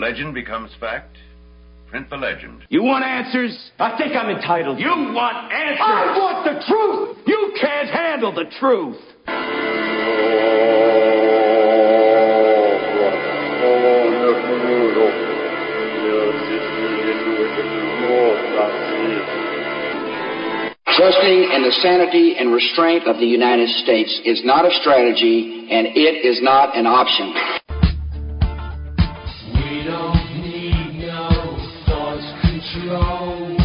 legend becomes fact, print the legend. You want answers? I think I'm entitled. You want answers? I want the truth! You can't handle the truth! Trusting in the sanity and restraint of the United States is not a strategy, and it is not an option. We don't need no thought control.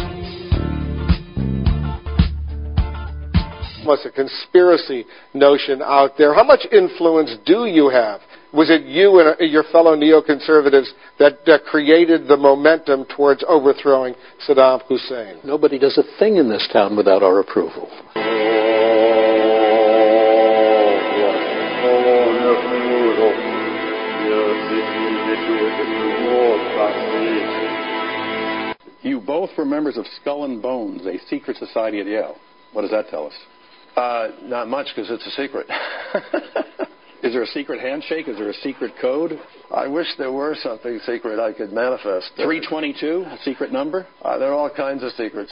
What's a conspiracy notion out there? How much influence do you have? Was it you and your fellow neoconservatives that created the momentum towards overthrowing Saddam Hussein? Nobody does a thing in this town without our approval. You both were members of Skull and Bones, a secret society at Yale. What does that tell us? Not much, because it's a secret. Is there a secret handshake? Is there a secret code? I wish there were something secret I could manifest. 322, a secret number? There are all kinds of secrets.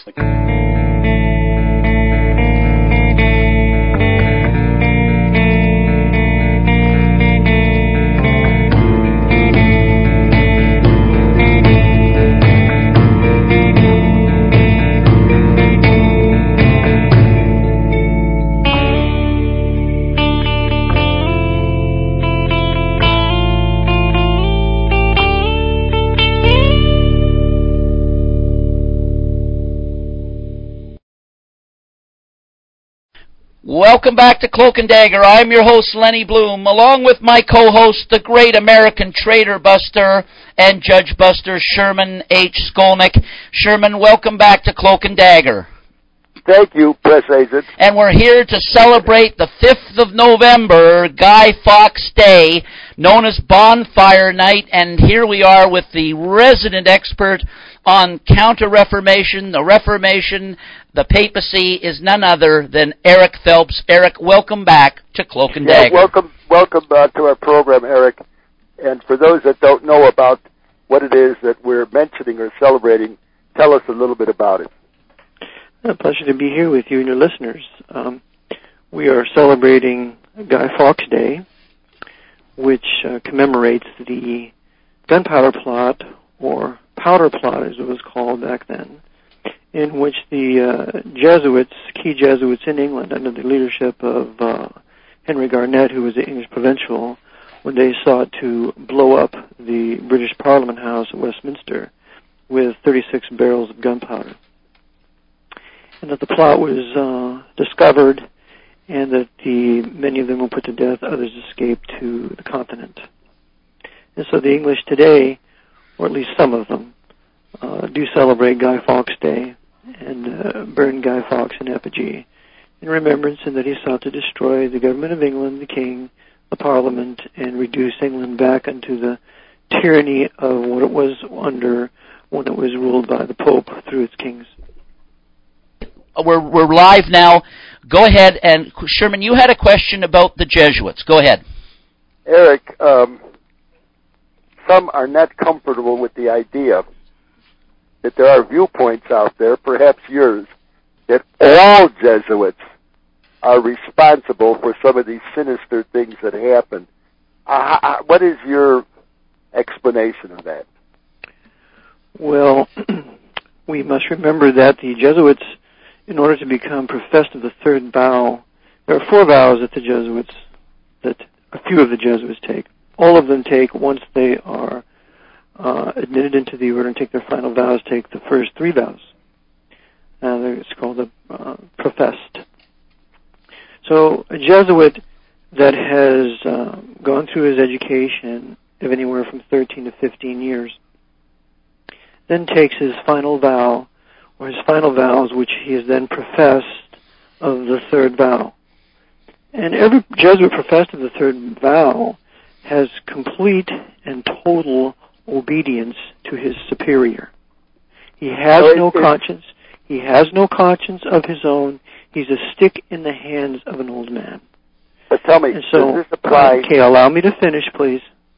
Welcome back to Cloak and Dagger. I'm your host, Lenny Bloom, along with my co-host, the great American Trader Buster and Judge Buster, Sherman H. Skolnick. Sherman, welcome back to Cloak and Dagger. Thank you, press agent. And we're here to celebrate the 5th of November, Guy Fawkes Day, known as Bonfire Night, and here we are with the resident expert on Counter-Reformation, the Reformation, the papacy is none other than Eric Phelps. Eric, welcome back to Cloak and Dagger. Welcome to our program, Eric. And for those that don't know about what it is that we're mentioning or celebrating, tell us a little bit about it. A pleasure to be here with you and your listeners. We are celebrating Guy Fawkes Day, which commemorates the gunpowder plot, or powder plot as it was called back then, in which the key Jesuits in England, under the leadership of Henry Garnet, who was the English provincial, when they sought to blow up the British Parliament House at Westminster with 36 barrels of gunpowder. And that the plot was discovered, and that many of them were put to death, others escaped to the continent. And so the English today, or at least some of them, do celebrate Guy Fawkes Day and burn Guy Fawkes in effigy in remembrance, and that he sought to destroy the government of England, the king, the Parliament, and reduce England back into the tyranny of what it was under when it was ruled by the Pope through its kings. We're live now. Go ahead, and Sherman, you had a question about the Jesuits. Go ahead. Eric, some are not comfortable with the idea that there are viewpoints out there, perhaps yours, that all Jesuits are responsible for some of these sinister things that happen. What is your explanation of that? Well, we must remember that the Jesuits, in order to become professed of the third vow, there are 4 vows that a few of the Jesuits take. All of them take, once they are admitted into the order and take their final vows, take the first 3 vows. It's called the professed. So a Jesuit that has gone through his education of anywhere from 13 to 15 years then takes his final vow, or his final vows, which he has then professed of the third vow. And every Jesuit professed of the third vow has complete and total obedience to his superior. He has no conscience. He has no conscience of his own. He's a stick in the hands of an old man. But tell me, does this apply? Okay, allow me to finish, please.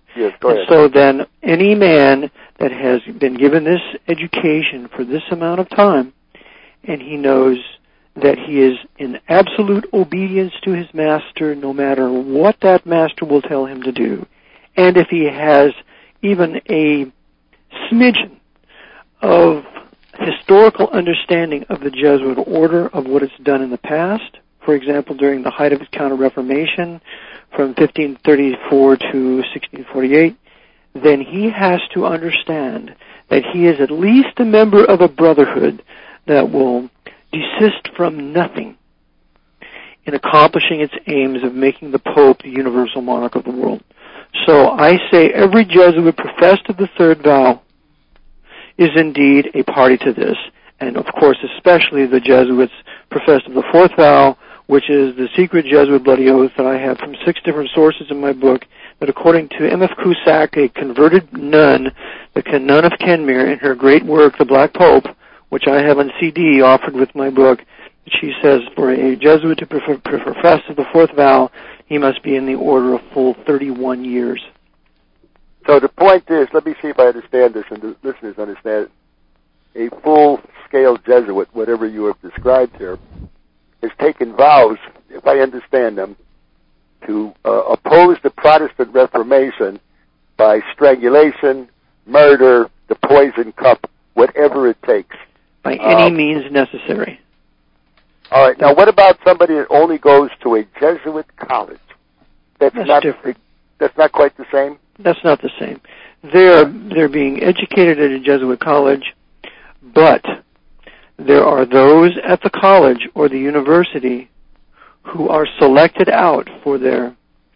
Yes, go ahead. So then any man that has been given this education for this amount of time, and he knows that he is in absolute obedience to his master no matter what that master will tell him to do, and if he has even a smidgen of historical understanding of the Jesuit order, of what it's done in the past, for example, during the height of its Counter-Reformation from 1534 to 1648, then he has to understand that he is at least a member of a brotherhood that will desist from nothing in accomplishing its aims of making the Pope the universal monarch of the world. So I say every Jesuit professed of the third vow is indeed a party to this, and of course especially the Jesuits professed of the fourth vow, which is the secret Jesuit bloody oath that I have from 6 different sources in my book, that according to M.F. Cusack, a converted nun, the nun of Kenmare, in her great work, The Black Pope, which I have on CD offered with my book, she says for a Jesuit to profess of the fourth vow, he must be in the order of full 31 years. So the point is, let me see if I understand this and the listeners understand it. A full-scale Jesuit, whatever you have described here, has taken vows, if I understand them, to oppose the Protestant Reformation by strangulation, murder, the poison cup, whatever it takes. By any means necessary. All right. Now, what about somebody that only goes to a Jesuit college? That's not different. That's not quite the same? That's not the same. They're being educated at a Jesuit college, but there are those at the college or the university who are selected out for their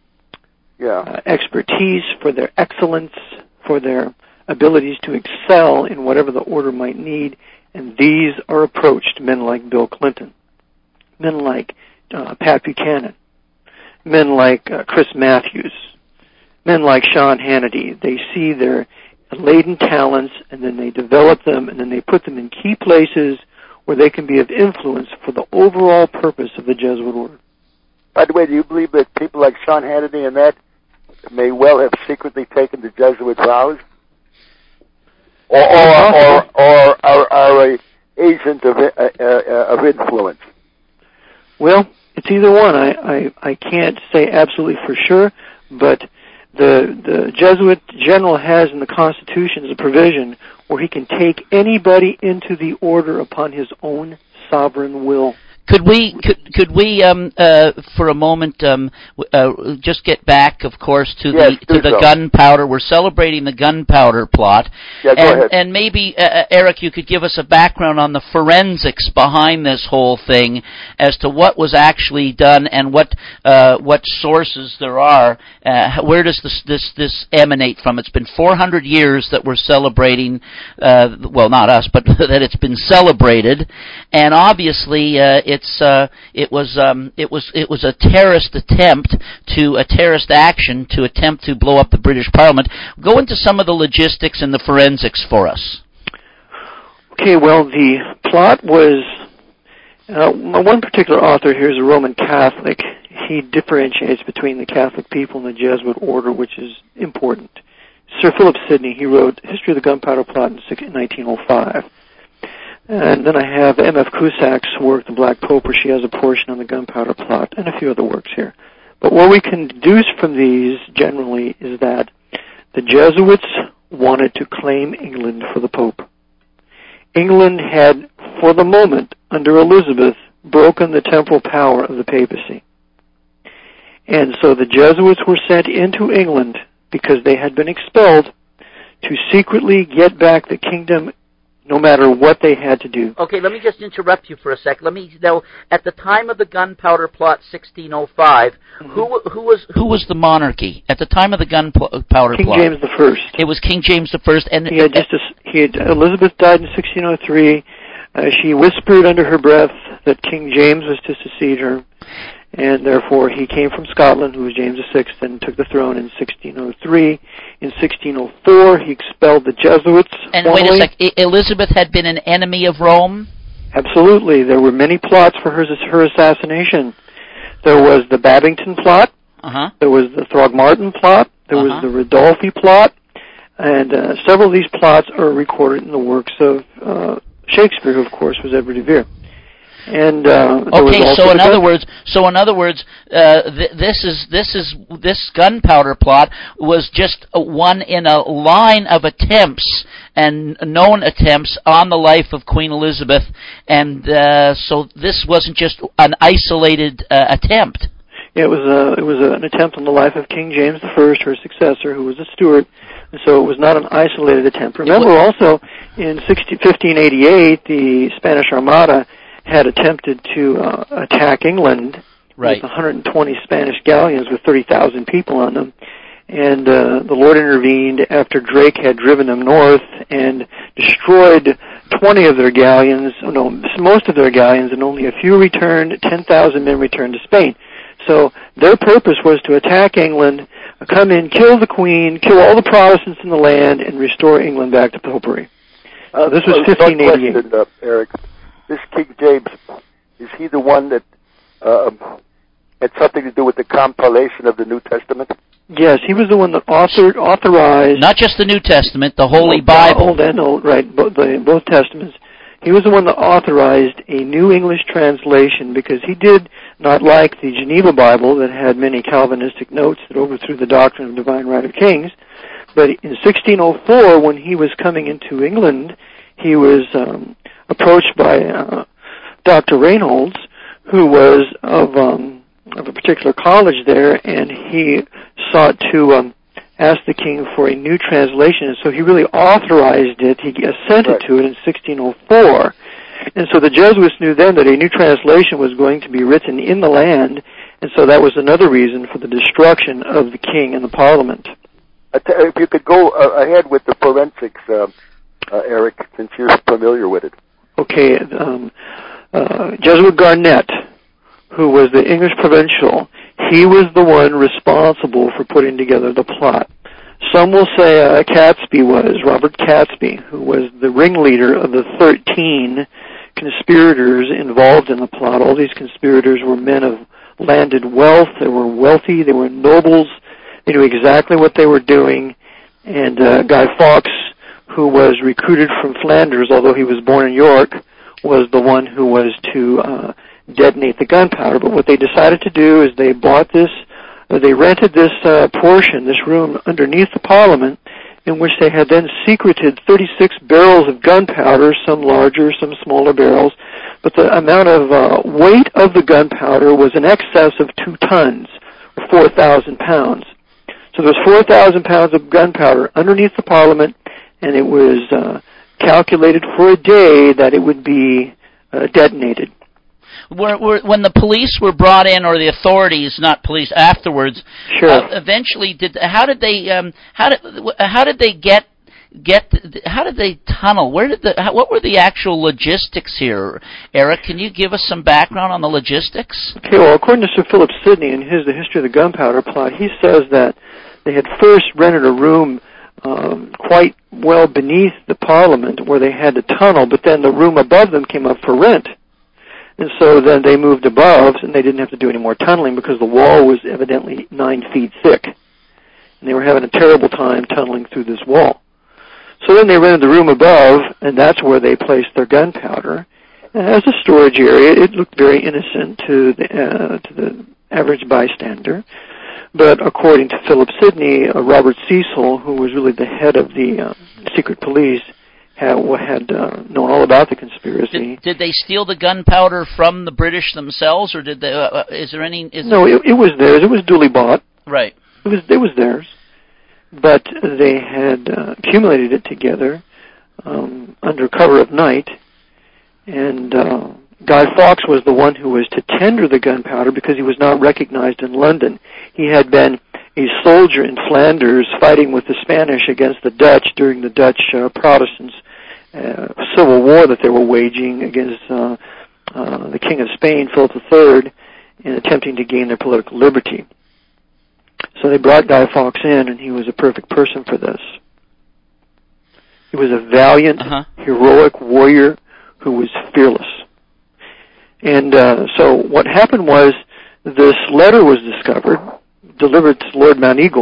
expertise, for their excellence, for their abilities to excel in whatever the order might need, and these are approached, men like Bill Clinton, men like Pat Buchanan, men like Chris Matthews, men like Sean Hannity. They see their latent talents, and then they develop them, and then they put them in key places where they can be of influence for the overall purpose of the Jesuit order. By the way, do you believe that people like Sean Hannity and that may well have secretly taken the Jesuit vows? Or are an agent of influence? Well, it's either one. I can't say absolutely for sure, but the Jesuit general has in the Constitution a provision where he can take anybody into the order upon his own sovereign will. Could we for a moment just get back, of course, to the gunpowder? We're celebrating the gunpowder plot. Yeah, go ahead. And maybe Eric, you could give us a background on the forensics behind this whole thing, as to what was actually done and what sources there are. Where does this emanate from? It's been 400 years that we're celebrating. Well, not us, but that it's been celebrated, and obviously it was a terrorist action to attempt to blow up the British Parliament. Go into some of the logistics and the forensics for us. Okay, well, the plot was one particular author here is a Roman Catholic. He differentiates between the Catholic people and the Jesuit order, which is important. Sir Philip Sidney, he wrote History of the Gunpowder Plot in 1905. And then I have M.F. Cusack's work, The Black Pope, where she has a portion on the gunpowder plot, and a few other works here. But what we can deduce from these, generally, is that the Jesuits wanted to claim England for the Pope. England had, for the moment, under Elizabeth, broken the temporal power of the papacy. And so the Jesuits were sent into England, because they had been expelled, to secretly get back the kingdom no matter what they had to do. Okay, let me just interrupt you for a sec. Let me know, at the time of the Gunpowder Plot, 1605, who was the monarchy at the time of the Gunpowder Plot? King James I. It was King James I, and Elizabeth died in 1603. She whispered under her breath that King James was to succeed her, and therefore he came from Scotland, who was James VI, and took the throne in 1603. In 1604, he expelled the Jesuits. And formally. Wait a sec, Elizabeth had been an enemy of Rome? Absolutely. There were many plots for her assassination. There was the Babington plot. Uh-huh. There was the Throgmorton plot. There was the Ridolfi plot, and several of these plots are recorded in the works of Shakespeare, who of course was Edward de Vere. And so in other words, this gunpowder plot was just one in a line of attempts and known attempts on the life of Queen Elizabeth, and so this wasn't just an isolated attempt. Yeah, it was an attempt on the life of King James I, her successor, who was a Stuart, and so it was not an isolated attempt. Remember, also in 1588, the Spanish Armada had attempted to attack England with 120 Spanish galleons with 30,000 people on them. And the Lord intervened after Drake had driven them north and destroyed 20 of their galleons, most of their galleons, and only a few returned. 10,000 men returned to Spain. So their purpose was to attack England, come in, kill the Queen, kill all the Protestants in the land, and restore England back to popery. This was 1588. One question, Eric. This King James, is he the one that had something to do with the compilation of the New Testament? Yes, he was the one that authorized... Not just the New Testament, the Holy Bible. Old and Old, right, both Testaments. He was the one that authorized a New English translation because he did not like the Geneva Bible that had many Calvinistic notes that overthrew the doctrine of divine right of kings. But in 1604, when he was coming into England, he was approached by Dr. Reynolds, who was of a particular college there, and he sought to ask the king for a new translation, and so he really authorized it. He assented to it in 1604, and so the Jesuits knew then that a new translation was going to be written in the land, and so that was another reason for the destruction of the king and the Parliament. If you could go ahead with the forensics, Eric, since you're familiar with it. Okay, Jesuit Garnet, who was the English provincial, he was the one responsible for putting together the plot. Some will say Robert Catesby, who was the ringleader of the 13 conspirators involved in the plot. All these conspirators were men of landed wealth. They were wealthy. They were nobles. They knew exactly what they were doing. And Guy Fawkes, who was recruited from Flanders, although he was born in York, was the one who was to detonate the gunpowder. But what they decided to do is they rented this portion, this room underneath the Parliament, in which they had then secreted 36 barrels of gunpowder, some larger, some smaller barrels. But the amount of weight of the gunpowder was in excess of 2 tons, or 4,000 pounds. So there's 4,000 pounds of gunpowder underneath the Parliament, and it was calculated for a day that it would be detonated. When the police were brought in, or the authorities, not police, afterwards, eventually how did they tunnel? What were the actual logistics here? Eric, can you give us some background on the logistics? Okay, well, according to Sir Philip Sidney in The History of the Gunpowder Plot, he says that they had first rented a room quite well beneath the Parliament where they had to tunnel, but then the room above them came up for rent. And so then they moved above, and they didn't have to do any more tunneling because the wall was evidently 9 feet thick. And they were having a terrible time tunneling through this wall. So then they rented the room above, and that's where they placed their gunpowder. As a storage area, it looked very innocent to the average bystander. But according to Philip Sidney, Robert Cecil, who was really the head of the secret police, had known all about the conspiracy. Did they steal the gunpowder from the British themselves, or did they? No, it was theirs. It was duly bought. Right. It was theirs, but they had accumulated it together under cover of night, and Guy Fawkes was the one who was to tender the gunpowder because he was not recognized in London. He had been a soldier in Flanders fighting with the Spanish against the Dutch during the Dutch Protestants' civil war that they were waging against the King of Spain, Philip III, in attempting to gain their political liberty. So they brought Guy Fawkes in, and he was a perfect person for this. He was a valiant, heroic warrior who was fearless. And so what happened was this letter was discovered, delivered to Lord Mount Eagle,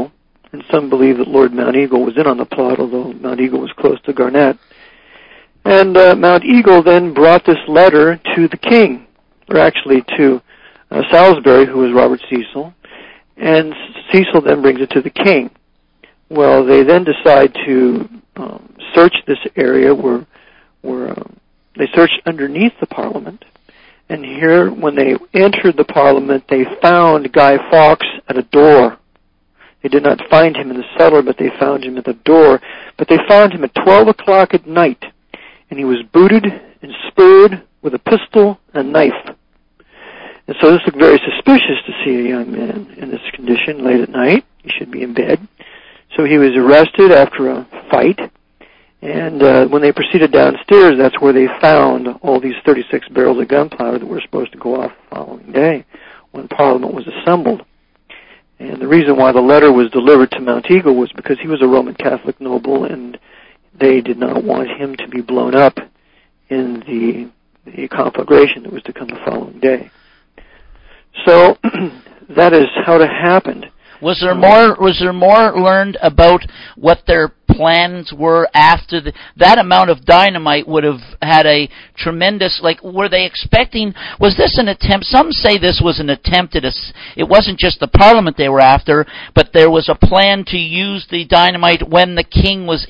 and some believe that Lord Mount Eagle was in on the plot, although Mount Eagle was close to Garnett. And Mount Eagle then brought this letter to the king, or actually to Salisbury, who was Robert Cecil, and Cecil then brings it to the king. Well, they then decide to search this area where they searched underneath the Parliament. And here, when they entered the Parliament, they found Guy Fawkes at a door. They did not find him in the cellar, but they found him at the door. But they found him at 12 o'clock at night, and he was booted and spurred with a pistol and knife. And so this looked very suspicious to see a young man in this condition late at night. He should be in bed. So he was arrested after a fight. And when they proceeded downstairs, that's where they found all these 36 barrels of gunpowder that were supposed to go off the following day when Parliament was assembled. And the reason why the letter was delivered to Mount Eagle was because he was a Roman Catholic noble, and they did not want him to be blown up in the conflagration that was to come the following day. So that is how it happened. Was there more learned about what their plans were after that amount of dynamite would have had a tremendous, were they expecting, was this an attempt, some say this was an attempt at it wasn't just the Parliament they were after, but there was a plan to use the dynamite when the king was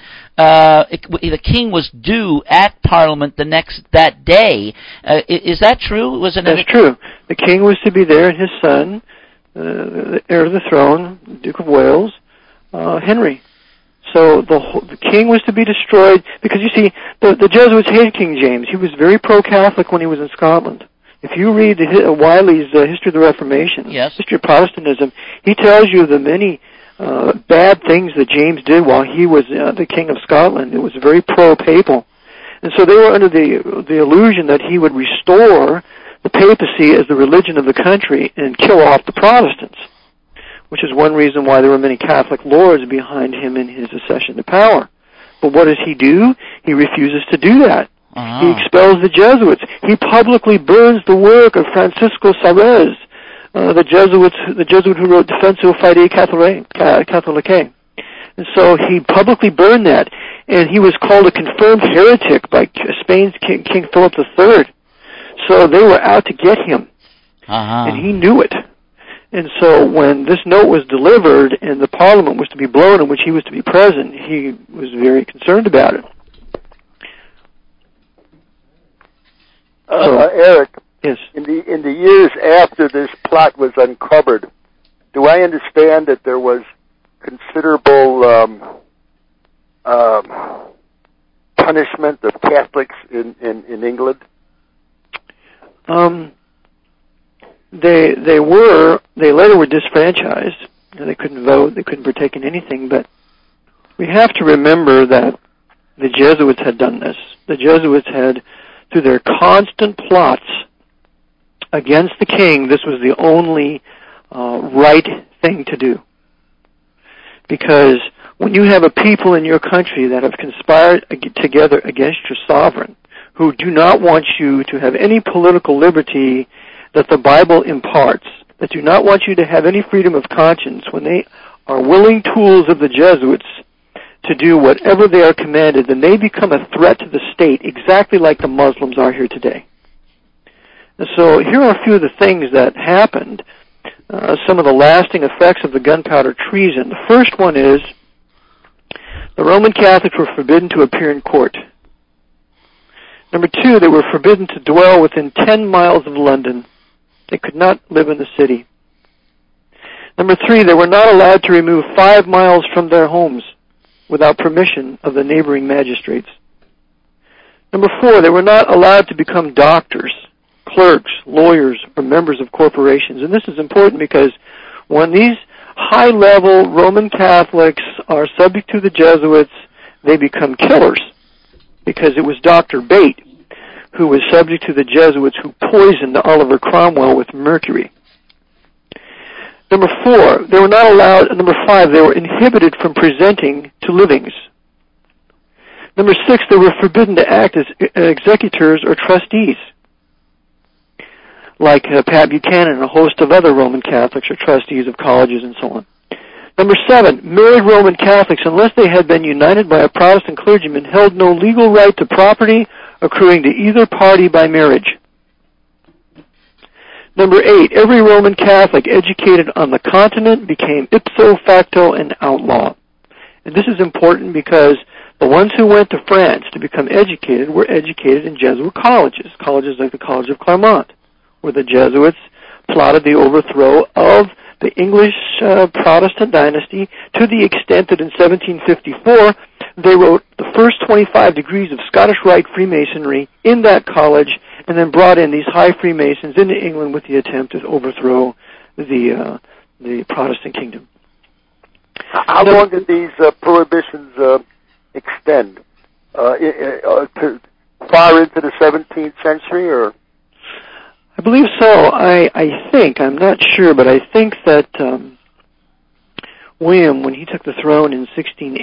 the king was due at Parliament that day. Is that true? That's true. The king was to be there, and his son, the heir to the throne, Duke of Wales, Henry. So the king was to be destroyed, because you see, the Jesuits hated King James. He was very pro-Catholic when he was in Scotland. If you read Wiley's History of the Reformation, History of Protestantism, he tells you the many bad things that James did while he was the King of Scotland. It was very pro-papal. And so they were under the illusion that he would restore the papacy as the religion of the country and kill off the Protestants, which is one reason why there were many Catholic lords behind him in his accession to power. But what does he do? He refuses to do that. He expels the Jesuits. He publicly burns the work of Francisco Sarez, the Jesuit who wrote Defensio Fidei Catholicae. And so he publicly burned that, and he was called a confirmed heretic by Spain's King Philip III. So they were out to get him, and he knew it. And so when this note was delivered and the Parliament was to be blown in which he was to be present, he was very concerned about it. Eric, yes. In the years after this plot was uncovered, do I understand that there was considerable punishment of Catholics in England? They later were disfranchised. They couldn't vote, they couldn't partake in anything, but we have to remember that the Jesuits had done this. The Jesuits had, through their constant plots against the king, this was the only right thing to do. Because when you have a people in your country that have conspired together against your sovereign, who do not want you to have any political liberty that the Bible imparts, that do not want you to have any freedom of conscience, when they are willing tools of the Jesuits to do whatever they are commanded, then they become a threat to the state, exactly like the Muslims are here today. And so here are a few of the things that happened, some of the lasting effects of the gunpowder treason. The first one is the Roman Catholics were forbidden to appear in court. Number two, they were forbidden to dwell within 10 miles of London. They could not live in the city. Number three, they were not allowed to remove 5 miles from their homes without permission of the neighboring magistrates. Number four, they were not allowed to become doctors, clerks, lawyers, or members of corporations. And this is important because when these high-level Roman Catholics are subject to the Jesuits, they become killers. Because it was Dr. Bate who was subject to the Jesuits who poisoned Oliver Cromwell with mercury. Number four, they were not allowed. Number five, they were inhibited from presenting to livings. Number six, they were forbidden to act as executors or trustees, like Pat Buchanan and a host of other Roman Catholics or trustees of colleges and so on. Number 7, married Roman Catholics, unless they had been united by a Protestant clergyman, held no legal right to property accruing to either party by marriage. Number 8, every Roman Catholic educated on the continent became ipso facto an outlaw. And this is important because the ones who went to France to become educated were educated in Jesuit colleges like the College of Clermont, where the Jesuits plotted the overthrow of the English Protestant dynasty to the extent that in 1754 they wrote the first 25 degrees of Scottish Rite Freemasonry in that college and then brought in these high Freemasons into England with the attempt to overthrow the Protestant kingdom. How long did these prohibitions extend? Far into the 17th century, or? I believe so. I'm not sure, but I think that William, when he took the throne in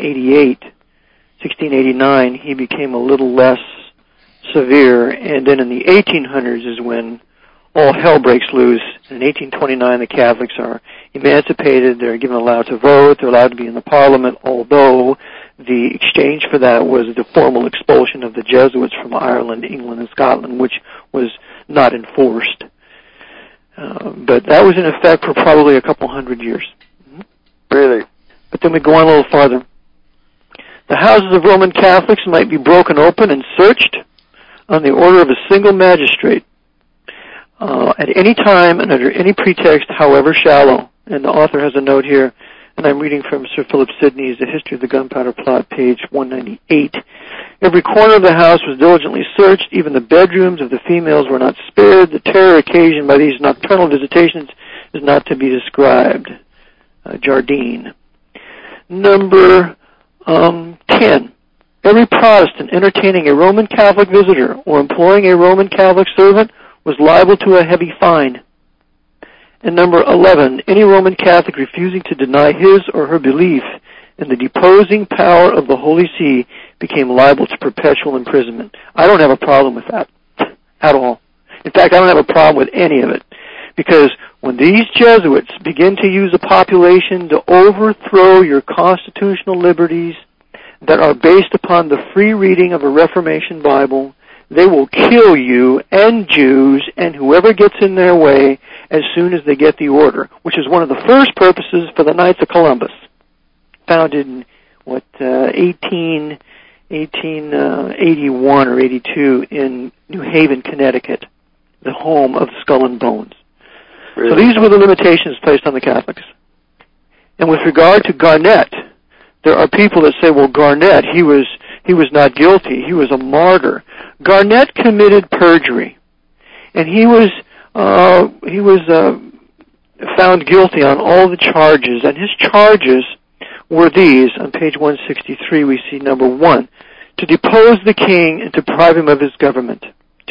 1689, he became a little less severe, and then in the 1800s is when all hell breaks loose. In 1829, the Catholics are emancipated, they're given allowed to vote, they're allowed to be in the Parliament, although the exchange for that was the formal expulsion of the Jesuits from Ireland, England, and Scotland, which was not enforced. But that was in effect for probably a couple hundred years. Really? But then we go on a little farther. The houses of Roman Catholics might be broken open and searched on the order of a single magistrate at any time and under any pretext, however shallow. And the author has a note here, and I'm reading from Sir Philip Sidney's The History of the Gunpowder Plot, page 198. Every corner of the house was diligently searched. Even the bedrooms of the females were not spared. The terror occasioned by these nocturnal visitations is not to be described. Jardine. Number 10. Every Protestant entertaining a Roman Catholic visitor or employing a Roman Catholic servant was liable to a heavy fine. And number 11. Any Roman Catholic refusing to deny his or her belief in the deposing power of the Holy See became liable to perpetual imprisonment. I don't have a problem with that at all. In fact, I don't have a problem with any of it. Because when these Jesuits begin to use a population to overthrow your constitutional liberties that are based upon the free reading of a Reformation Bible, they will kill you and Jews and whoever gets in their way as soon as they get the order, which is one of the first purposes for the Knights of Columbus, founded in, 1881 or 82 in New Haven, Connecticut, the home of Skull and Bones. Really? So these were the limitations placed on the Catholics. And with regard to Garnet, there are people that say, well, Garnet, he was not guilty. He was a martyr. Garnet committed perjury, and he was found guilty on all the charges. And his charges were these. On page 163, we see number 1, to depose the king and to deprive him of his government.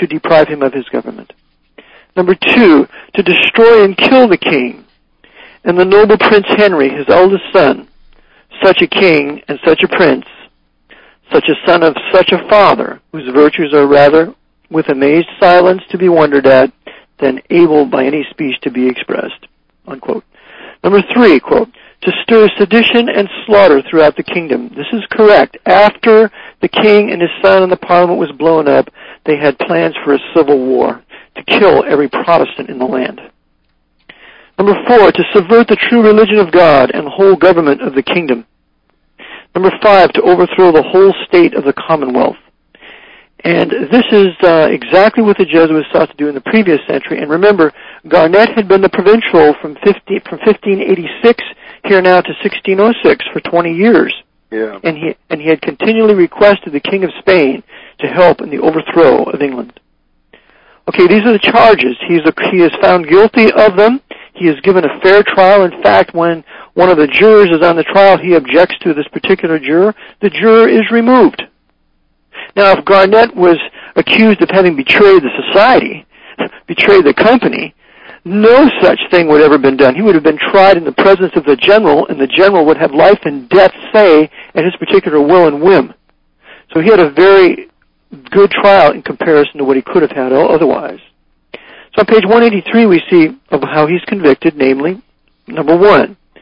Number 2, to destroy and kill the king and the noble Prince Henry, his eldest son, such a king and such a prince, such a son of such a father, whose virtues are rather with amazed silence to be wondered at than able by any speech to be expressed, unquote. Number 3, quote, to stir sedition and slaughter throughout the kingdom. This is correct. After the king and his son and the parliament was blown up, they had plans for a civil war to kill every Protestant in the land. Number 4, to subvert the true religion of God and whole government of the kingdom. Number 5, to overthrow the whole state of the Commonwealth. And this is exactly what the Jesuits sought to do in the previous century. And remember, Garnet had been the provincial from 1586 here now to 1606 for 20 years. Yeah. And he had continually requested the King of Spain to help in the overthrow of England. Okay, these are the charges. He is found guilty of them. He is given a fair trial. In fact, when one of the jurors is on the trial, he objects to this particular juror. The juror is removed. Now, if Garnet was accused of having betrayed the society, betrayed the company, no such thing would ever have been done. He would have been tried in the presence of the general, and the general would have life and death say at his particular will and whim. So he had a very good trial in comparison to what he could have had otherwise. So on page 183 we see of how he's convicted, namely, number 1,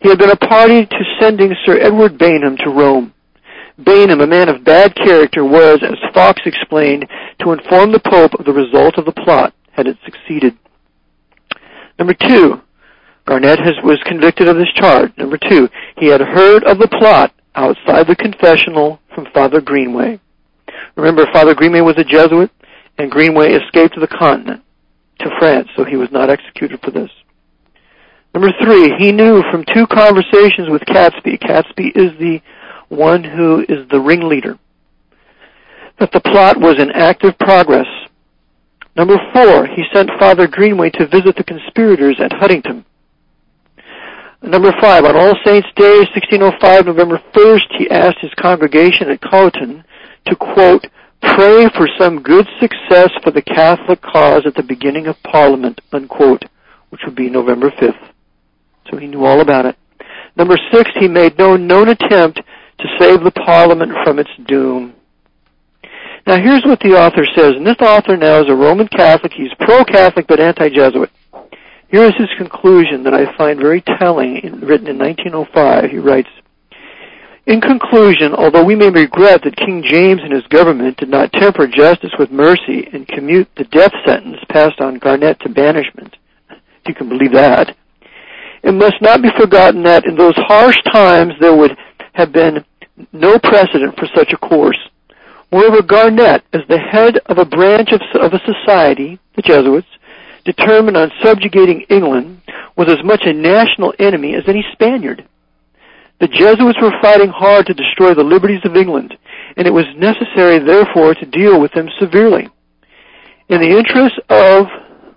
He had been a party to sending Sir Edward Bainham to Rome. Bainham, a man of bad character, was, as Fox explained, to inform the Pope of the result of the plot, had it succeeded. Number 2, Garnett was convicted of this charge. Number 2, he had heard of the plot outside the confessional from Father Greenway. Remember, Father Greenway was a Jesuit, and Greenway escaped to the continent, to France, so he was not executed for this. Number 3, he knew from 2 conversations with Catesby — Catesby is the one who is the ringleader — that the plot was in active progress. Number 4, he sent Father Greenway to visit the conspirators at Huntingdon. Number 5, on All Saints' Day, 1605, November 1st, he asked his congregation at Coaton to, quote, pray for some good success for the Catholic cause at the beginning of Parliament, unquote, which would be November 5th. So he knew all about it. Number 6, he made no known attempt to save the Parliament from its doom. Now here's what the author says, and this author now is a Roman Catholic. He's pro-Catholic but anti-Jesuit. Here is his conclusion that I find very telling, written in 1905. He writes, in conclusion, although we may regret that King James and his government did not temper justice with mercy and commute the death sentence passed on Garnett to banishment, if you can believe that, it must not be forgotten that in those harsh times there would have been no precedent for such a course. Moreover, Garnett, as the head of a branch of a society, the Jesuits, determined on subjugating England, was as much a national enemy as any Spaniard. The Jesuits were fighting hard to destroy the liberties of England, and it was necessary, therefore, to deal with them severely. In the interest of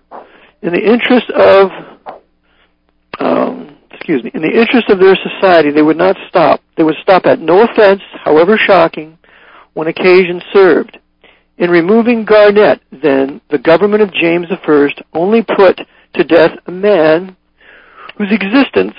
their society, they would not stop. They would stop at no offense, however shocking, when occasion served. In removing Garnett, then, the government of James I only put to death a man whose existence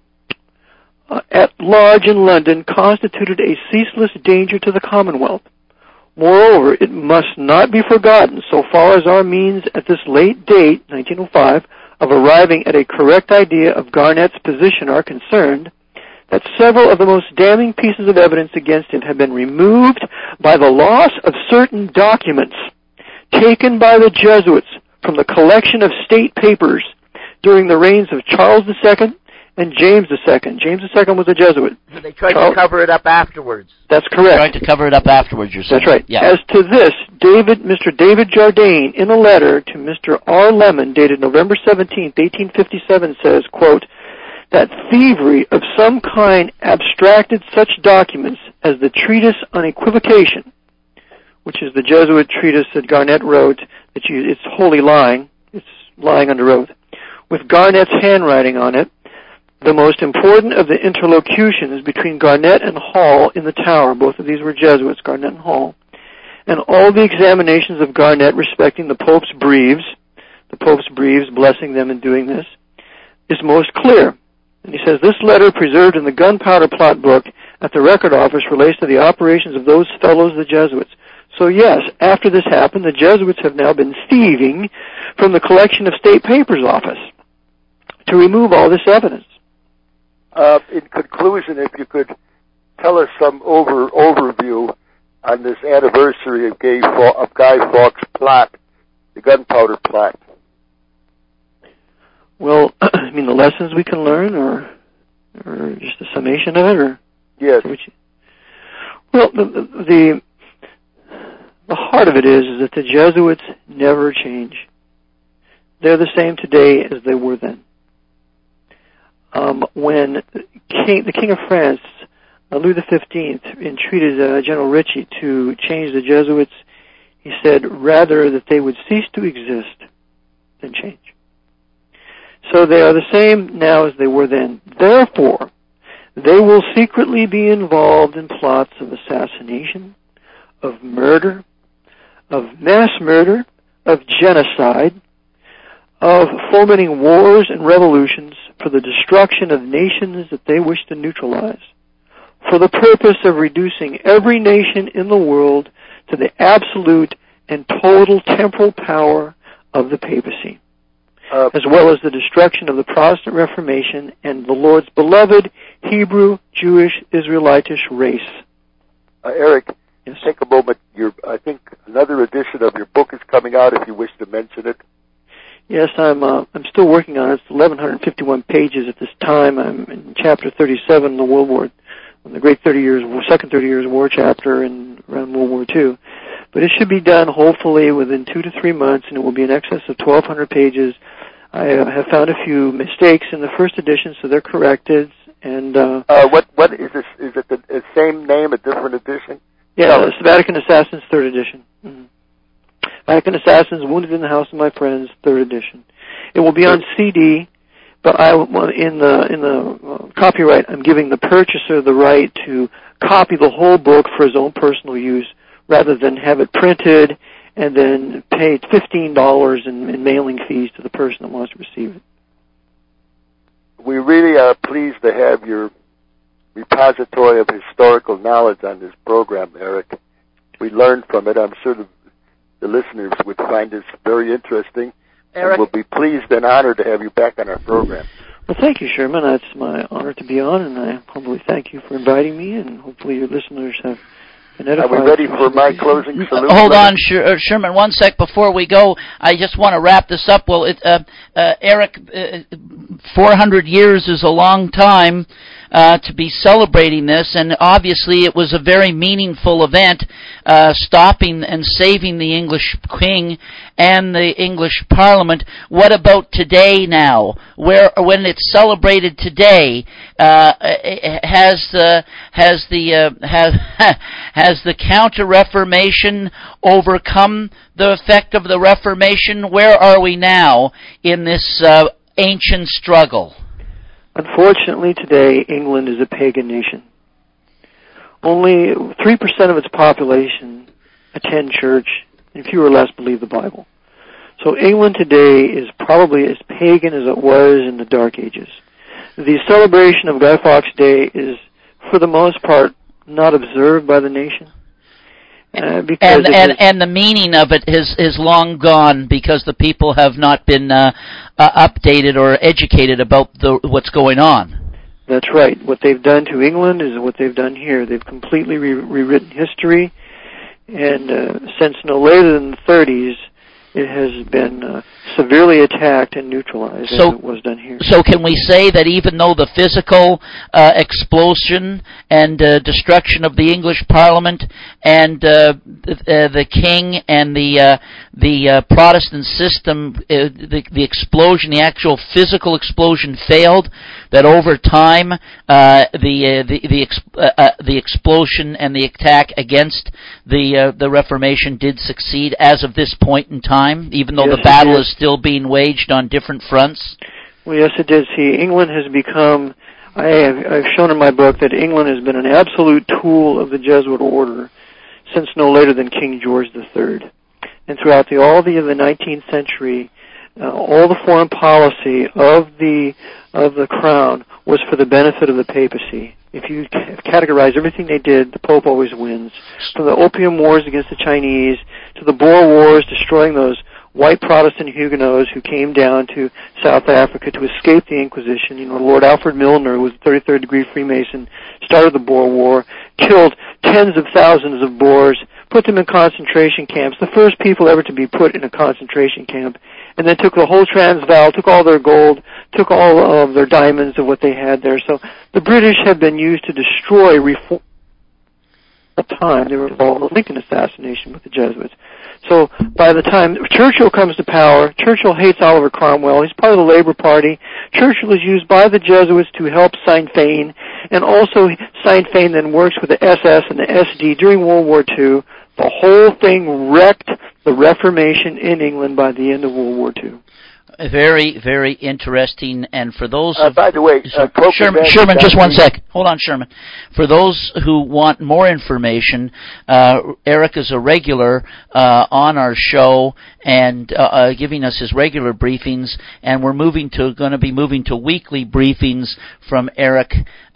at large in London constituted a ceaseless danger to the Commonwealth. Moreover, it must not be forgotten, so far as our means at this late date, 1905, of arriving at a correct idea of Garnett's position are concerned, that several of the most damning pieces of evidence against him have been removed by the loss of certain documents taken by the Jesuits from the collection of state papers during the reigns of Charles II and James II. James II was a Jesuit. So they tried to cover it up afterwards. That's correct. They tried to cover it up afterwards, you're saying. That's right. Yeah. As to this, Mr. David Jardine, in a letter to Mr. R. Lemon, dated November 17, 1857, says, quote, that thievery of some kind abstracted such documents as the Treatise on Equivocation, which is the Jesuit treatise that Garnett wrote, it's wholly lying, it's lying under oath, with Garnett's handwriting on it. The most important of the interlocutions between Garnett and Hall in the Tower, both of these were Jesuits, Garnett and Hall, and all the examinations of Garnett respecting the Pope's breves blessing them in doing this, is most clear. And he says, this letter preserved in the Gunpowder Plot book at the Record Office relates to the operations of those fellows, the Jesuits. So yes, after this happened, the Jesuits have now been thieving from the collection of state papers office to remove all this evidence. In conclusion, if you could tell us some overview on this anniversary of Guy Fawkes' plot, the Gunpowder Plot. Well, I mean the lessons we can learn, or just a summation of it, or yes. Well, the heart of it is that the Jesuits never change. They're the same today as they were then. When the King of France, Louis XV, entreated General Ritchie to change the Jesuits, he said rather that they would cease to exist than change. So they are the same now as they were then. Therefore, they will secretly be involved in plots of assassination, of murder, of mass murder, of genocide, of fomenting wars and revolutions for the destruction of nations that they wish to neutralize, for the purpose of reducing every nation in the world to the absolute and total temporal power of the papacy. as well as the destruction of the Protestant Reformation and the Lord's beloved Hebrew, Jewish, Israelitish race. Eric, yes. Take a moment. I think another edition of your book is coming out, if you wish to mention it. Yes, I'm still working on it. It's 1,151 pages at this time. I'm in chapter 37 in the great second 30 Years War chapter and around World War II. But it should be done hopefully within 2 to 3 months, and it will be in excess of 1,200 pages. I have found a few mistakes in the first edition, so they're corrected. And what is this? Is it the same name, a different edition? Yeah, it's Vatican Assassins, 3rd edition. Mm-hmm. Vatican Assassins, Wounded in the House of My Friends, 3rd edition. It will be on CD, but in the copyright, I'm giving the purchaser the right to copy the whole book for his own personal use, rather than have it printed and then pay $15 in mailing fees to the person that wants to receive it. We really are pleased to have your repository of historical knowledge on this program, Eric. We learned from it. I'm sure the listeners would find this very interesting. Eric, and we'll be pleased and honored to have you back on our program. Well, thank you, Sherman. It's my honor to be on, and I humbly thank you for inviting me, and hopefully your listeners have been edified. Are we ready for my closing salute? Hold on, Sherman, one sec before we go. I just want to wrap this up. Well, Eric, 400 years is a long time to be celebrating this, and obviously it was a very meaningful event, stopping and saving the English king and the English Parliament. What about today now? When it's celebrated today, has the Counter-Reformation overcome the effect of the Reformation? Where are we now in this ancient struggle? Unfortunately, today, England is a pagan nation. Only 3% of its population attend church, and fewer or less believe the Bible. So England today is probably as pagan as it was in the Dark Ages. The celebration of Guy Fawkes Day is, for the most part, not observed by the nation. And the meaning of it is long gone, because the people have not been updated or educated about what's going on. That's right. What they've done to England is what they've done here. They've completely rewritten history, and since no later than the 30s, it has been severely attacked and neutralized, as it was done here. So can we say that even though the physical explosion and destruction of the English Parliament and the king and the Protestant system, the explosion, the actual physical explosion failed, that over time the explosion and the attack against the Reformation did succeed as of this point in time, even though the battle is still being waged on different fronts? Well, yes, it did. See, England has become, I've shown in my book that England has been an absolute tool of the Jesuit order since no later than King George III. And throughout all the 19th century, all the foreign policy of the crown was for the benefit of the papacy. If you categorize everything they did, the Pope always wins. From the Opium Wars against the Chinese to the Boer Wars, destroying those white Protestant Huguenots who came down to South Africa to escape the Inquisition. You know, Lord Alfred Milner, who was a 33rd degree Freemason, started the Boer War, killed tens of thousands of Boers, put them in concentration camps, the first people ever to be put in a concentration camp, and then took the whole Transvaal, took all their gold, took all of their diamonds of what they had there. So the British have been used to destroy reform. At the time, they were involved in the Lincoln assassination with the Jesuits. So by the time Churchill comes to power, Churchill hates Oliver Cromwell. He's part of the Labour Party. Churchill is used by the Jesuits to help Sinn Féin, and also Sinn Féin then works with the SS and the SD during World War II. The whole thing wrecked the Reformation in England by the end of World War II. Very, very interesting. And for those... by the way, Sherman, just one sec. Hold on, Sherman. For those who want more information, Eric is a regular on our show and giving us his regular briefings, and we're going to be moving to weekly briefings from Eric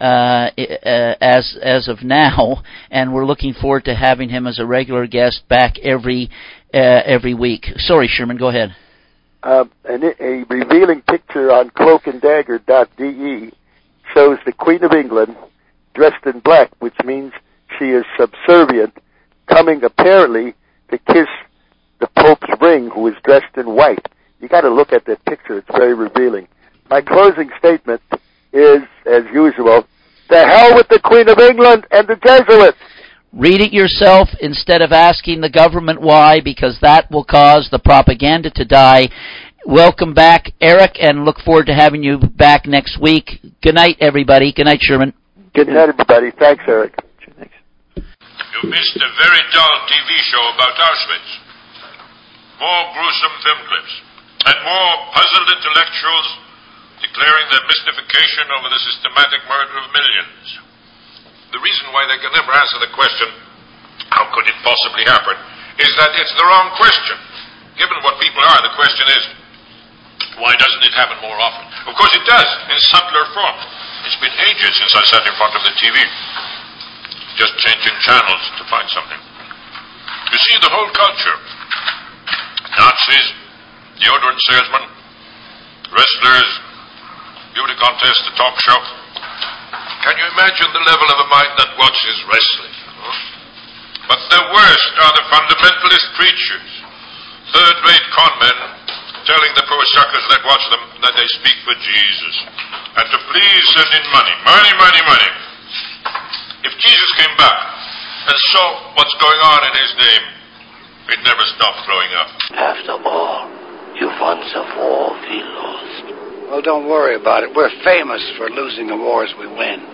as of now, and we're looking forward to having him as a regular guest back every week. Sorry, Sherman, go ahead. a revealing picture on cloakanddagger.de shows the Queen of England dressed in black, which means she is subservient, coming apparently to kiss the Pope's ring, who is dressed in white. You got to look at that picture. It's very revealing. My closing statement is, as usual, the hell with the Queen of England and the Jesuits. Read it yourself instead of asking the government why, because that will cause the propaganda to die. Welcome back, Eric, and look forward to having you back next week. Good night, everybody. Good night, Sherman. Good night, everybody. Thanks, Eric. You missed a very dull TV show about Auschwitz. More gruesome film clips, and more puzzled intellectuals declaring their mystification over the systematic murder of millions. The reason why they can never answer the question, how could it possibly happen, is that it's the wrong question. Given what people are, the question is, why doesn't it happen more often? Of course it does, in subtler form. It's been ages since I sat in front of the TV, just changing channels to find something. You see, the whole culture, Nazis, deodorant salesmen, wrestlers, beauty contest, the talk show. Can you imagine the level of a mind that watches wrestling? But the worst are the fundamentalist preachers, third-rate con men, telling the poor suckers that watch them that they speak for Jesus, and to please send in money. Money, money, money. If Jesus came back and saw what's going on in his name, he'd never stop throwing up. After all, you once have all feel lost. Well, don't worry about it. We're famous for losing the wars we win.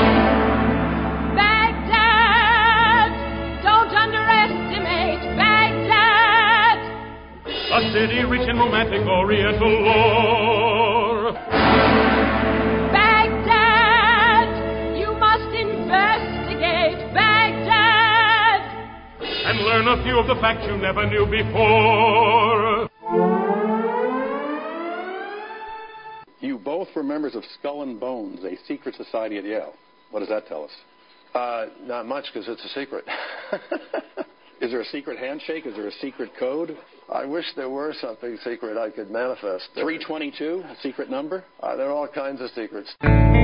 Baghdad! Don't underestimate Baghdad! A city rich in romantic oriental lore. Baghdad! You must investigate Baghdad! And learn a few of the facts you never knew before. You both were members of Skull and Bones, a secret society at Yale. What does that tell us? Not much, because it's a secret. Is there a secret handshake? Is there a secret code? I wish there were something secret I could manifest. 322, a secret number? There are all kinds of secrets.